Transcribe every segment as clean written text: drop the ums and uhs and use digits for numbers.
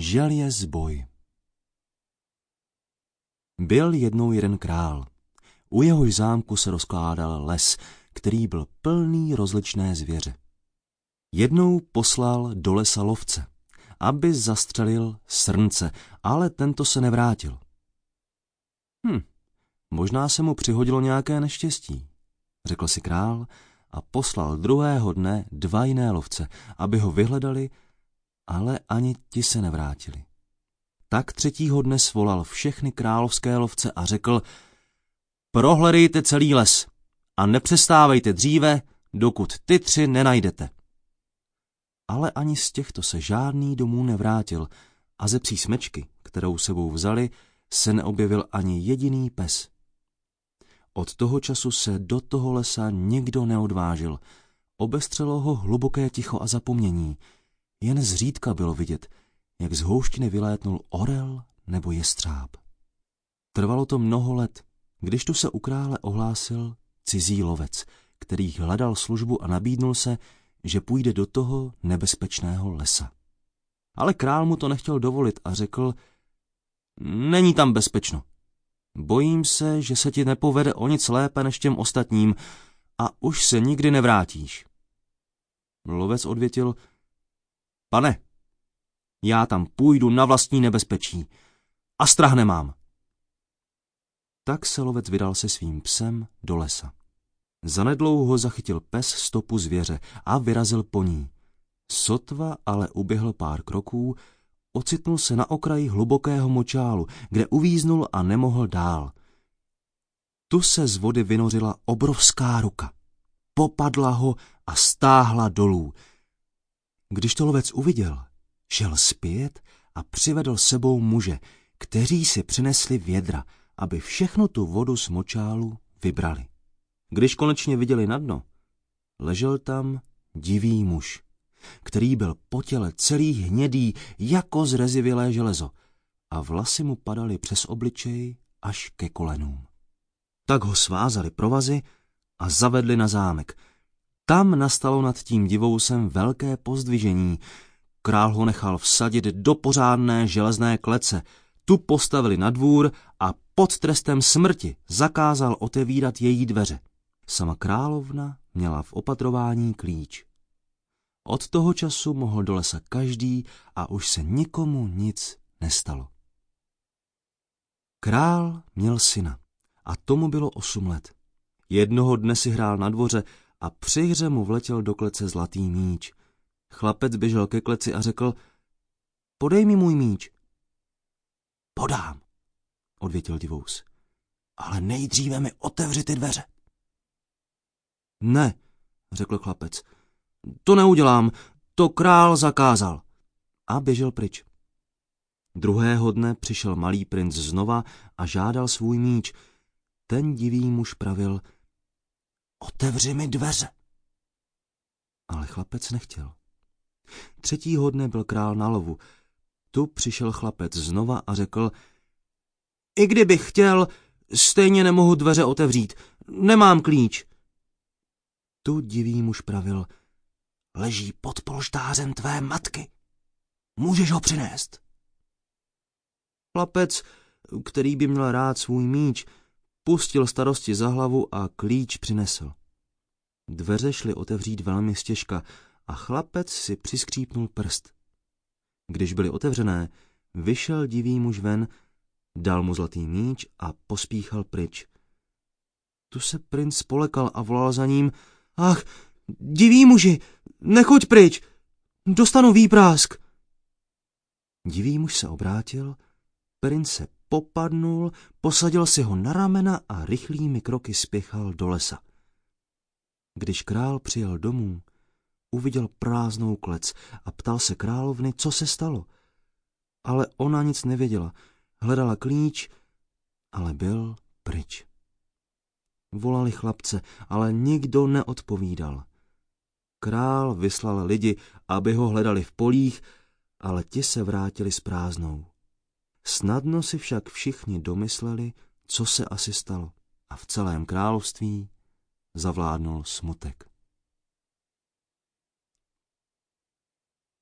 Želězboj. Byl jednou jeden král. U jehož zámku se rozkládal les, který byl plný rozličné zvěře. Jednou poslal do lesa lovce, aby zastřelil srnce, ale tento se nevrátil. Možná se mu přihodilo nějaké neštěstí, řekl si král a poslal druhého dne 2 jiné lovce, aby ho vyhledali, ale ani ti se nevrátili. Tak 3. dne svolal všechny královské lovce a řekl: prohledejte celý les a nepřestávejte dříve, dokud ty 3 nenajdete. Ale ani z těchto se žádný domů nevrátil a ze psí smečky, kterou sebou vzali, se neobjevil ani jediný pes. Od toho času se do toho lesa nikdo neodvážil. Obestřelo ho hluboké ticho a zapomnění. Jen zřídka bylo vidět, jak z houštiny vylétnul orel nebo jestřáb. Trvalo to mnoho let, když tu se u krále ohlásil cizí lovec, který hledal službu a nabídnul se, že půjde do toho nebezpečného lesa. Ale král mu to nechtěl dovolit a řekl: není tam bezpečno. Bojím se, že se ti nepovede o nic lépe než těm ostatním a už se nikdy nevrátíš. Lovec odvětil: pane, já tam půjdu na vlastní nebezpečí a strach nemám. Tak se lovec vydal se svým psem do lesa. Zanedlouho zachytil pes stopu zvěře a vyrazil po ní. Sotva ale uběhl pár kroků, ocitnul se na okraji hlubokého močálu, kde uvíznul a nemohl dál. Tu se z vody vynořila obrovská ruka. Popadla ho a stáhla dolů. Když to lovec uviděl, šel zpět a přivedl sebou muže, kteří si přinesli vědra, aby všechnu tu vodu z močálu vybrali. Když konečně viděli na dno, ležel tam divý muž, který byl po těle celý hnědý jako zrezivělé železo a vlasy mu padaly přes obličej až ke kolenům. Tak ho svázali provazy a zavedli na zámek. Tam nastalo nad tím divousem velké pozdvižení. Král ho nechal vsadit do pořádné železné klece, tu postavili na dvůr a pod trestem smrti zakázal otevírat její dveře. Sama královna měla v opatrování klíč. Od toho času mohl do lesa každý a už se nikomu nic nestalo. Král měl syna a tomu bylo 8 let. Jednoho dne si hrál na dvoře a při hře mu vletěl do klece zlatý míč. Chlapec běžel ke kleci a řekl: podej mi můj míč. Podám, odvětil divous, ale nejdříve mi otevři ty dveře. Ne, řekl chlapec, to neudělám, to král zakázal. A běžel pryč. Druhého dne přišel malý princ znova a žádal svůj míč. Ten divý muž pravil: otevři mi dveře. Ale chlapec nechtěl. 3. dne byl král na lovu. Tu přišel chlapec znova a řekl: i kdybych chtěl, stejně nemohu dveře otevřít. Nemám klíč. Tu divý muž pravil: leží pod polštářem tvé matky. Můžeš ho přinést. Chlapec, který by měl rád svůj míč, pustil starosti za hlavu a klíč přinesl. Dveře šly otevřít velmi stěžka a chlapec si přiskřípnul prst. Když byly otevřené, vyšel divý muž ven, dal mu zlatý míč a pospíchal pryč. Tu se princ polekal a volal za ním: ach, diví muži, nechoď pryč, dostanu výprásk. Divý muž se obrátil, princ se popadnul, posadil si ho na ramena a rychlými kroky spěchal do lesa. Když král přijel domů, uviděl prázdnou klec a ptal se královny, co se stalo. Ale ona nic nevěděla, hledala klíč, ale byl pryč. Volali chlapce, ale nikdo neodpovídal. Král vyslal lidi, aby ho hledali v polích, ale ti se vrátili s prázdnou. Snadno si však všichni domysleli, co se asi stalo, a v celém království zavládnul smutek.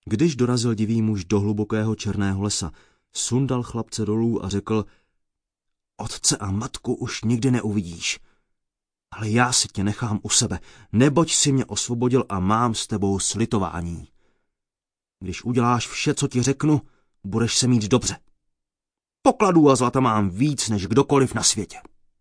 Když dorazil divý muž do hlubokého černého lesa, sundal chlapce dolů a řekl: Otce a matku už nikdy neuvidíš, ale já si tě nechám u sebe, neboť si mě osvobodil a mám s tebou slitování. Když uděláš vše, co ti řeknu, budeš se mít dobře. Pokladů a zlata mám víc než kdokoliv na světě.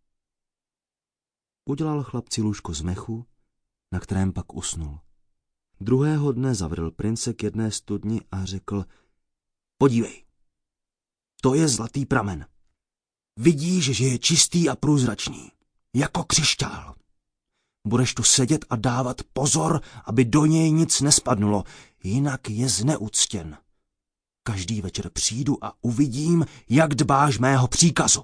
Udělal chlapci lůžko z mechu, na kterém pak usnul. Druhého dne zavřel prince k jedné studni a řekl: Podívej, to je zlatý pramen. Vidíš, že je čistý a průzračný, jako křišťál. Budeš tu sedět a dávat pozor, aby do něj nic nespadnulo, jinak je zneuctěn. Každý večer přijdu a uvidím, jak dbáš mého příkazu.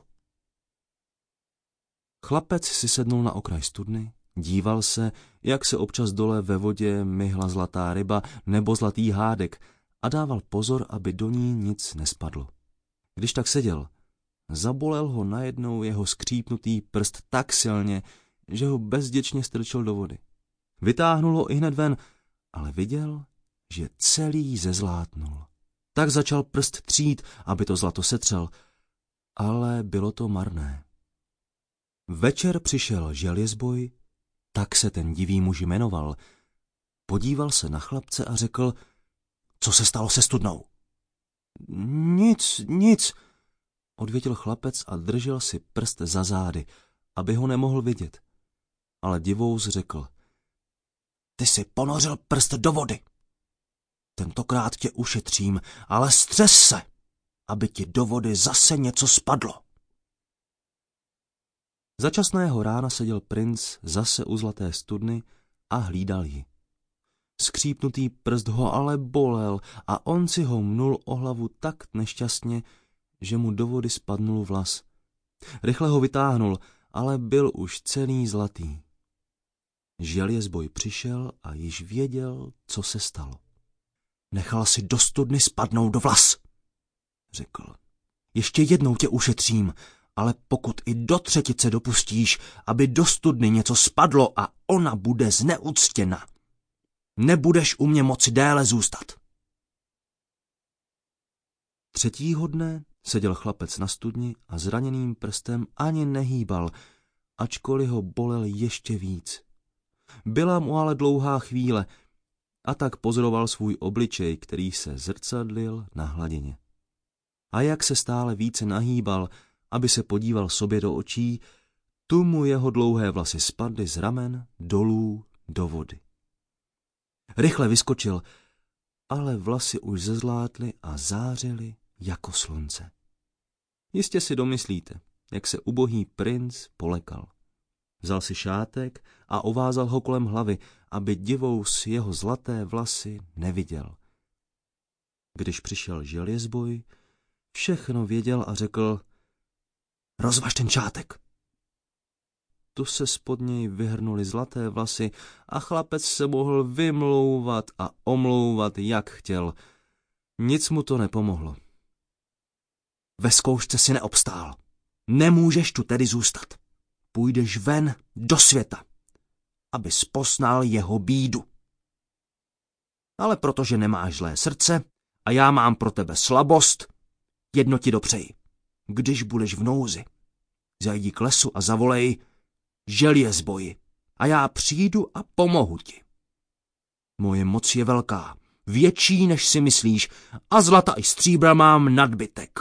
Chlapec si sednul na okraj studny, díval se, jak se občas dole ve vodě myhla zlatá ryba nebo zlatý hádek a dával pozor, aby do ní nic nespadlo. Když tak seděl, zabolel ho najednou jeho skřípnutý prst tak silně, že ho bezděčně strčil do vody. Vytáhnul ho ihned ven, ale viděl, že celý zezlátnul. Tak začal prst třít, aby to zlato setřel, ale bylo to marné. Večer přišel želězboj, tak se ten divý muž jmenoval. Podíval se na chlapce a řekl: Co se stalo se studnou? Nic, odvětil chlapec a držel si prst za zády, aby ho nemohl vidět. Ale divous řekl: Ty si ponořil prst do vody. Tentokrát tě ušetřím, ale střes se, aby ti do vody zase něco spadlo. Za časného rána seděl princ zase u zlaté studny a hlídal ji. Skřípnutý prst ho ale bolel a on si ho mnul o hlavu tak nešťastně, že mu do vody spadnul vlas. Rychle ho vytáhnul, ale byl už celý zlatý. Želězboj přišel a již věděl, co se stalo. Nechal si do studny spadnout do vlas, řekl. Ještě jednou tě ušetřím, ale pokud i do třetice dopustíš, aby do studny něco spadlo a ona bude zneuctěna, nebudeš u mě moci déle zůstat. Třetího dne seděl chlapec na studni a zraněným prstem ani nehýbal, ačkoliv ho bolel ještě víc. Byla mu ale dlouhá chvíle a tak pozoroval svůj obličej, který se zrcadlil na hladině. A jak se stále více nahýbal, aby se podíval sobě do očí, tu mu jeho dlouhé vlasy spadly z ramen dolů do vody. Rychle vyskočil, ale vlasy už zezlátly a zářily jako slunce. Jistě si domyslíte, jak se ubohý princ polekal. Vzal si šátek a ovázal ho kolem hlavy, aby divous jeho zlaté vlasy neviděl. Když přišel želězboj, všechno věděl a řekl: Rozvaž ten šátek. Tu se spod něj vyhrnuly zlaté vlasy a chlapec se mohl vymlouvat a omlouvat, jak chtěl. Nic mu to nepomohlo. Ve zkoušce si neobstál. Nemůžeš tu tedy zůstat. Půjdeš ven do světa, abys poznal jeho bídu. Ale protože nemáš zlé srdce a já mám pro tebe slabost, jedno ti dopřeji. Když budeš v nouzi, zajdi k lesu a zavolej: Želězboji, a já přijdu a pomohu ti. Moje moc je velká, větší, než si myslíš, a zlata i stříbra mám nadbytek.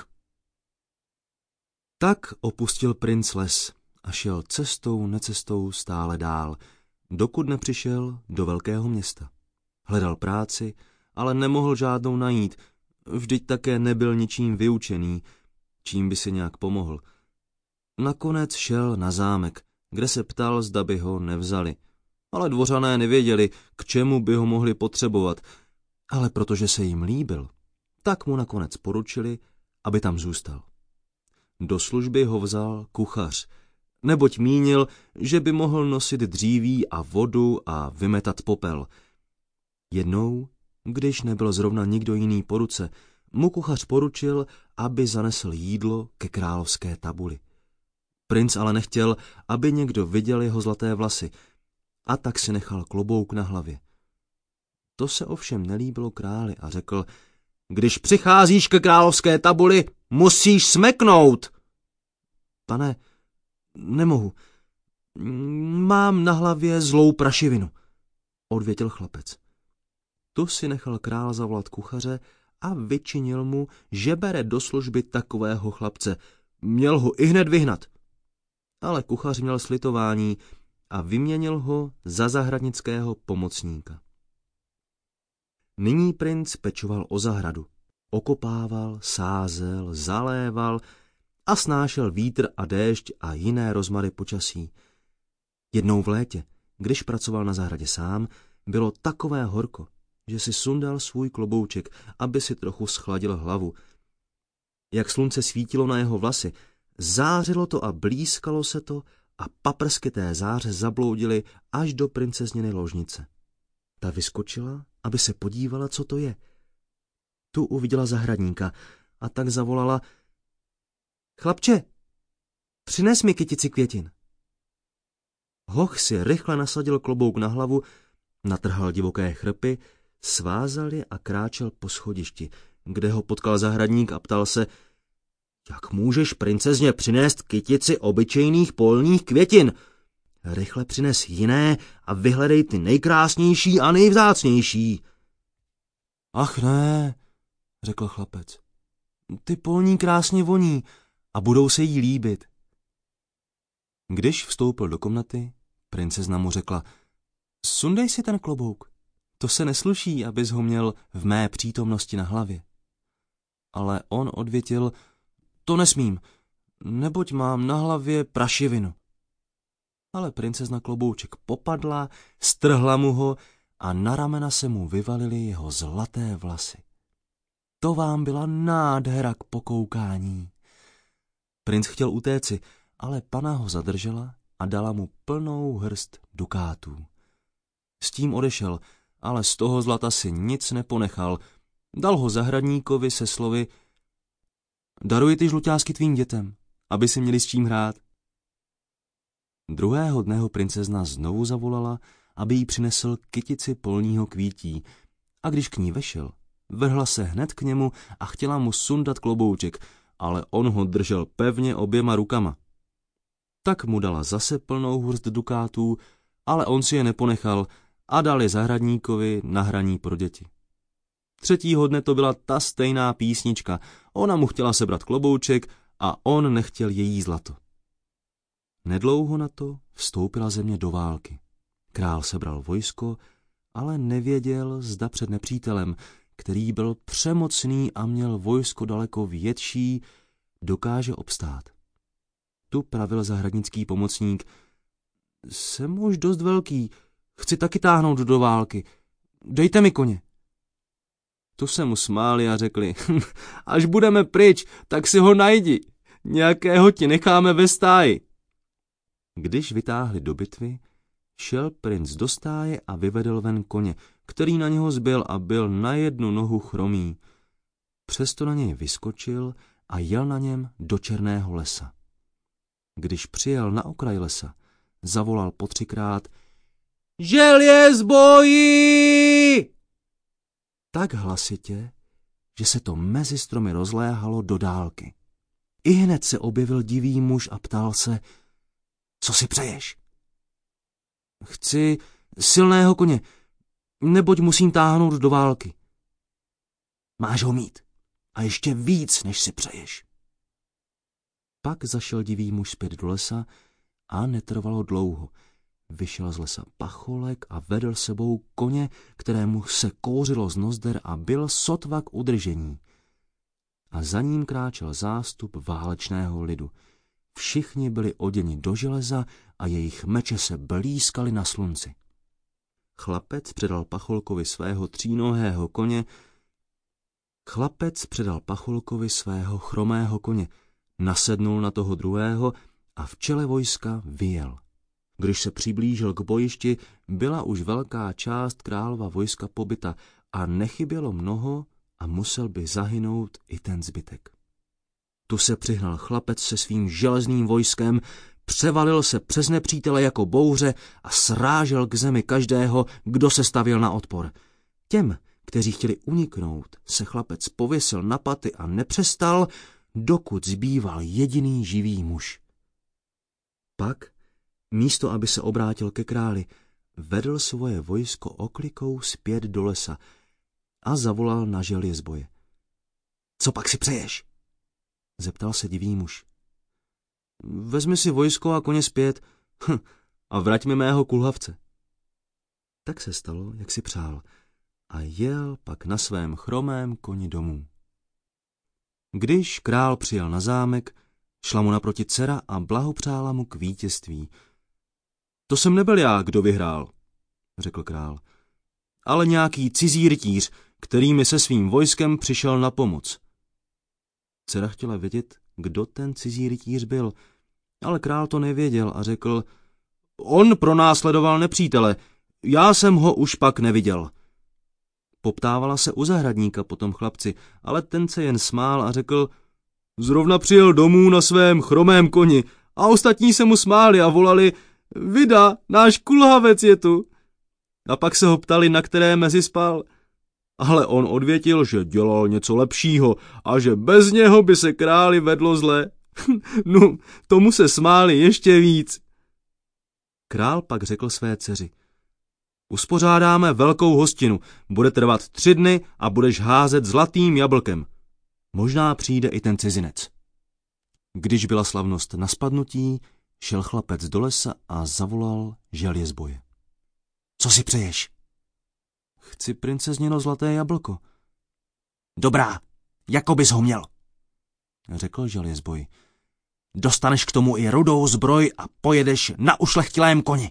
Tak opustil princ les a šel cestou necestou stále dál, dokud nepřišel do velkého města. Hledal práci, ale nemohl žádnou najít, vždyť také nebyl ničím vyučený, čím by si nějak pomohl. Nakonec šel na zámek, kde se ptal, zda by ho nevzali. Ale dvořané nevěděli, k čemu by ho mohli potřebovat, ale protože se jim líbil, tak mu nakonec poručili, aby tam zůstal. Do služby ho vzal kuchař, neboť mínil, že by mohl nosit dříví a vodu a vymetat popel. Jednou, když nebyl zrovna nikdo jiný po ruce, mu kuchař poručil, aby zanesl jídlo ke královské tabuli. Princ ale nechtěl, aby někdo viděl jeho zlaté vlasy, a tak si nechal klobouk na hlavě. To se ovšem nelíbilo králi a řekl: Když přicházíš ke královské tabuli, musíš smeknout. Pane, nemohu. Mám na hlavě zlou prašivinu, odvětil chlapec. Tu si nechal král zavolat kuchaře a vyčinil mu, že bere do služby takového chlapce. Měl ho ihned vyhnat. Ale kuchař měl slitování a vyměnil ho za zahradnického pomocníka. Nyní princ pečoval o zahradu. Okopával, sázel, zaléval a snášel vítr a déšť a jiné rozmary počasí. Jednou v létě, když pracoval na zahradě sám, bylo takové horko, že si sundal svůj klobouček, aby si trochu schladil hlavu. Jak slunce svítilo na jeho vlasy, zářilo to a blízkalo se to a paprsky té záře zabloudily až do princezněny ložnice. Ta vyskočila, aby se podívala, co to je. Tu uviděla zahradníka a tak zavolala: Chlapče, přines mi kytici květin. Hoch si rychle nasadil klobouk na hlavu, natrhal divoké chrpy, svázal je a kráčel po schodišti, kde ho potkal zahradník a ptal se: Jak můžeš princezně přinést kytici obyčejných polních květin? Rychle přines jiné a vyhledej ty nejkrásnější a nejvzácnější. Ach ne, řekl chlapec. Ty polní krásně voní a budou se jí líbit. Když vstoupil do komnaty, princezna mu řekla: Sundej si ten klobouk, to se nesluší, abys ho měl v mé přítomnosti na hlavě. Ale on odvětil: To nesmím, neboť mám na hlavě prašivinu. Ale princezna klobouček popadla, strhla mu ho a na ramena se mu vyvalily jeho zlaté vlasy. To vám byla nádhera k pokoukání. Princ chtěl utéci, ale pana ho zadržela a dala mu plnou hrst dukátů. S tím odešel, ale z toho zlata si nic neponechal. Dal ho zahradníkovi se slovy: Daruji ty žluťásky tvým dětem, aby si měli s čím hrát. Druhého dne ho princezna znovu zavolala, aby jí přinesl kytici polního kvítí, a když k ní vešel, vrhla se hned k němu a chtěla mu sundat klobouček, ale on ho držel pevně oběma rukama. Tak mu dala zase plnou hrst dukátů, ale on si je neponechal a dal je zahradníkovi na hraní pro děti. Třetího dne to byla ta stejná písnička. Ona mu chtěla sebrat klobouček a on nechtěl její zlato. Nedlouho na to vstoupila země do války. Král sebral vojsko, ale nevěděl, zda před nepřítelem, který byl přemocný a měl vojsko daleko větší, dokáže obstát. Tu pravil zahradnický pomocník: Jsem už dost velký, chci taky táhnout do války, dejte mi koně. Tu se mu smáli a řekli: Až budeme pryč, tak si ho najdi, nějakého ti necháme ve stáji. Když vytáhli do bitvy, šel princ do stáje a vyvedl ven koně, který na něho zbyl a byl na jednu nohu chromý. Přesto na něj vyskočil a jel na něm do černého lesa. Když přijel na okraj lesa, zavolal potřikrát: Želěz boji! Tak hlasitě, že se to mezi stromy rozléhalo do dálky. Ihned se objevil divý muž a ptal se: Co si přeješ? Chci silného koně, neboť musím táhnout do války. Máš ho mít a ještě víc, než si přeješ. Pak zašel divý muž zpět do lesa a netrvalo dlouho. Vyšel z lesa pacholek a vedl sebou koně, kterému se kouřilo z nozder a byl sotva k udržení. A za ním kráčel zástup válečného lidu. Všichni byli oděni do železa a jejich meče se blýskaly na slunci. Chlapec předal pacholkovi svého třínohého koně. Chlapec předal pacholkovi svého chromého koně, nasednul na toho druhého a v čele vojska vyjel. Když se přiblížil k bojišti, byla už velká část králova vojska pobyta a nechybělo mnoho a musel by zahynout i ten zbytek. Tu se přihnal chlapec se svým železným vojskem, převalil se přes nepřítele jako bouře a srážel k zemi každého, kdo se stavěl na odpor. Těm, kteří chtěli uniknout, se chlapec pověsil na paty a nepřestal, dokud zbýval jediný živý muž. Pak, místo aby se obrátil ke králi, vedl svoje vojsko oklikou zpět do lesa a zavolal na želězboje. Co pak si přeješ? Zeptal se divý muž. Vezmi si vojsko a koně zpět a vrať mi mého kulhavce. Tak se stalo, jak si přál, a jel pak na svém chromém koni domů. Když král přijel na zámek, šla mu naproti dcera a blahopřála mu k vítězství. To jsem nebyl já, kdo vyhrál, řekl král, ale nějaký cizí rytíř, který mi se svým vojskem přišel na pomoc. Dcera chtěla vědět, kdo ten cizí rytíř byl, ale král to nevěděl a řekl, on pronásledoval nepřítele, já jsem ho už pak neviděl. Poptávala se u zahradníka po tom chlapci, ale ten se jen smál a řekl, zrovna přijel domů na svém chromém koni a ostatní se mu smáli a volali, vida, náš kulhavec je tu. A pak se ho ptali, na které mezi spal. Ale on odvětil, že dělal něco lepšího a že bez něho by se králi vedlo zle. No, tomu se smáli ještě víc. Král pak řekl své dceři, uspořádáme velkou hostinu, bude trvat 3 dny a budeš házet zlatým jablkem. Možná přijde i ten cizinec. Když byla slavnost na spadnutí, šel chlapec do lesa a zavolal želězboje. Co si přeješ? Chci princezněno zlaté jablko. Dobrá, jako bys ho měl, řekl želězboj. Dostaneš k tomu i rudou zbroj a pojedeš na ušlechtilém koni.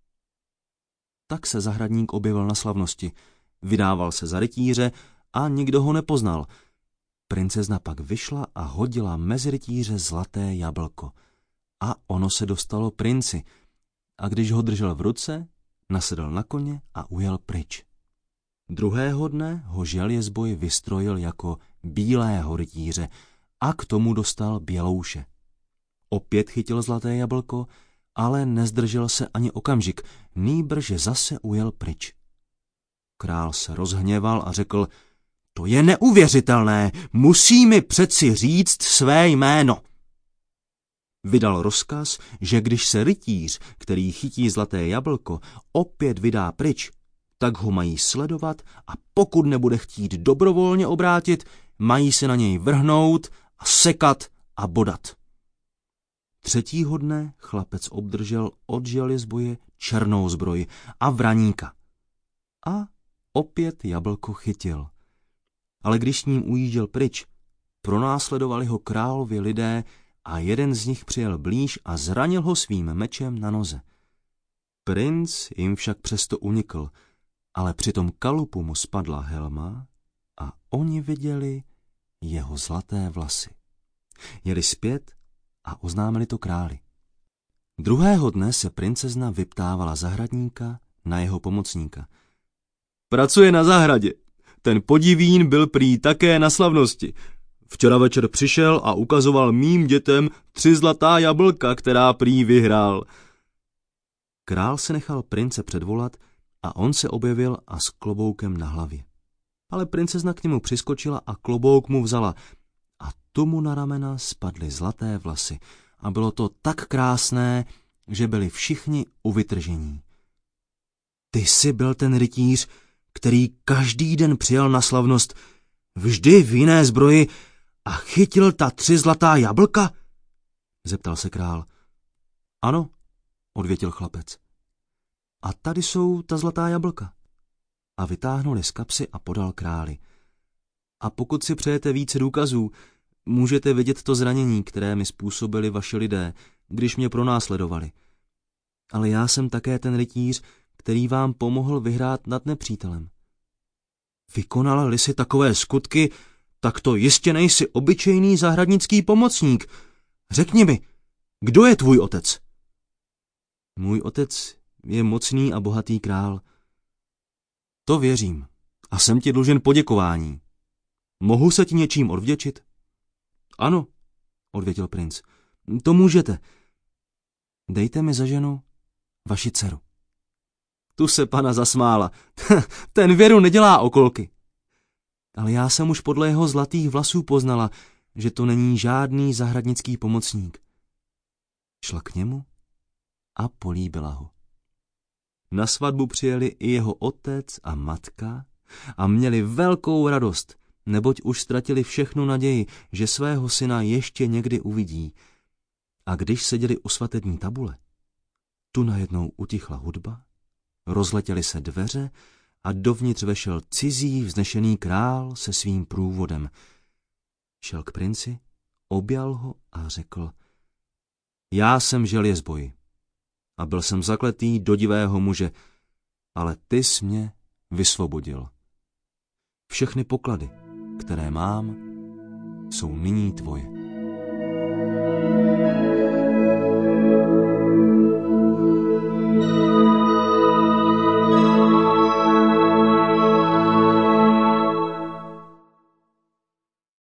Tak se zahradník objevil na slavnosti, vydával se za rytíře a nikdo ho nepoznal. Princezna pak vyšla a hodila mezi rytíře zlaté jablko. A ono se dostalo princi. A když ho držel v ruce, nasedl na koně a ujel pryč. Druhého dne ho želězboj vystrojil jako bílého rytíře a k tomu dostal bělouše. Opět chytil zlaté jablko, ale nezdržel se ani okamžik, nýbrž zase ujel pryč. Král se rozhněval a řekl, to je neuvěřitelné, musí mi přeci říct své jméno. Vydal rozkaz, že když se rytíř, který chytí zlaté jablko, opět vydá pryč, tak ho mají sledovat a pokud nebude chtít dobrovolně obrátit, mají se na něj vrhnout a sekat a bodat. Třetího dne chlapec obdržel od želězboje černou zbroj a vraníka. A opět jablko chytil. Ale když s ním ujížděl pryč, pronásledovali ho královi lidé a jeden z nich přijel blíž a zranil ho svým mečem na noze. Princ jim však přesto unikl, ale při tom kalupu mu spadla helma a oni viděli jeho zlaté vlasy. Jeli zpět a oznámili to králi. Druhého dne se princezna vyptávala zahradníka na jeho pomocníka. Pracuje na zahradě. Ten podivín byl prý také na slavnosti. Včera večer přišel a ukazoval mým dětem 3 zlatá jablka, která prý vyhrál. Král se nechal prince předvolat a on se objevil a s kloboukem na hlavě. Ale princezna k němu přiskočila a klobouk mu vzala a tomu na ramena spadly zlaté vlasy a bylo to tak krásné, že byli všichni u vytržení. Ty jsi byl ten rytíř, který každý den přijel na slavnost, vždy v jiné zbroji a chytil ta 3 zlatá jablka? Zeptal se král. Ano, odvětil chlapec. A tady jsou ta zlatá jablka. A vytáhnul je z kapsy a podal králi. A pokud si přejete více důkazů, můžete vidět to zranění, které mi způsobili vaši lidé, když mě pronásledovali. Ale já jsem také ten rytíř, který vám pomohl vyhrát nad nepřítelem. Vykonal-li si takové skutky, tak to jistě nejsi obyčejný zahradnický pomocník. Řekni mi, kdo je tvůj otec? Můj otec je mocný a bohatý král. To věřím a jsem ti dlužen poděkování. Mohu se ti něčím odvděčit? Ano, odvětil princ. To můžete. Dejte mi za ženu vaši dceru. Tu se pana zasmála. Ten Věru nedělá okolky. Ale já jsem už podle jeho zlatých vlasů poznala, že to není žádný zahradnický pomocník. Šla k němu a políbila ho. Na svatbu přijeli i jeho otec a matka a měli velkou radost, neboť už ztratili všechnu naději, že svého syna ještě někdy uvidí. A když seděli u svatební tabule, tu najednou utichla hudba, rozletěly se dveře a dovnitř vešel cizí vznešený král se svým průvodem. Šel k princi, objal ho a řekl: Já jsem želězboj a byl jsem zakletý do divého muže, ale ty jsi mě vysvobodil. Všechny poklady, které mám, jsou nyní tvoje.